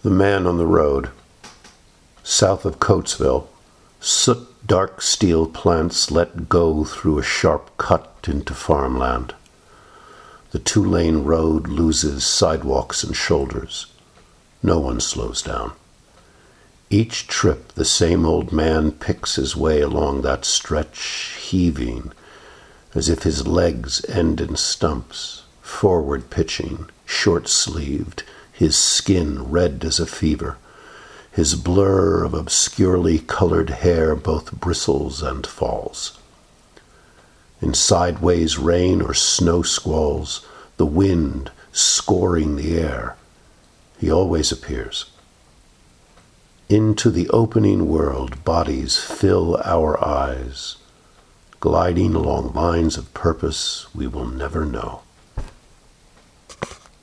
The Man on the Road. South of Coatesville, soot-dark steel plants let go through a sharp cut into farmland. The two-lane road loses sidewalks and shoulders. No one slows down. Each trip the same old man picks his way along that stretch, heaving, as if his legs end in stumps, forward pitching, short-sleeved, his skin red as a fever. His blur of obscurely colored hair both bristles and falls. In sideways rain or snow squalls, the wind scoring the air, he always appears. Into the opening world bodies fill our eyes, gliding along lines of purpose we will never know.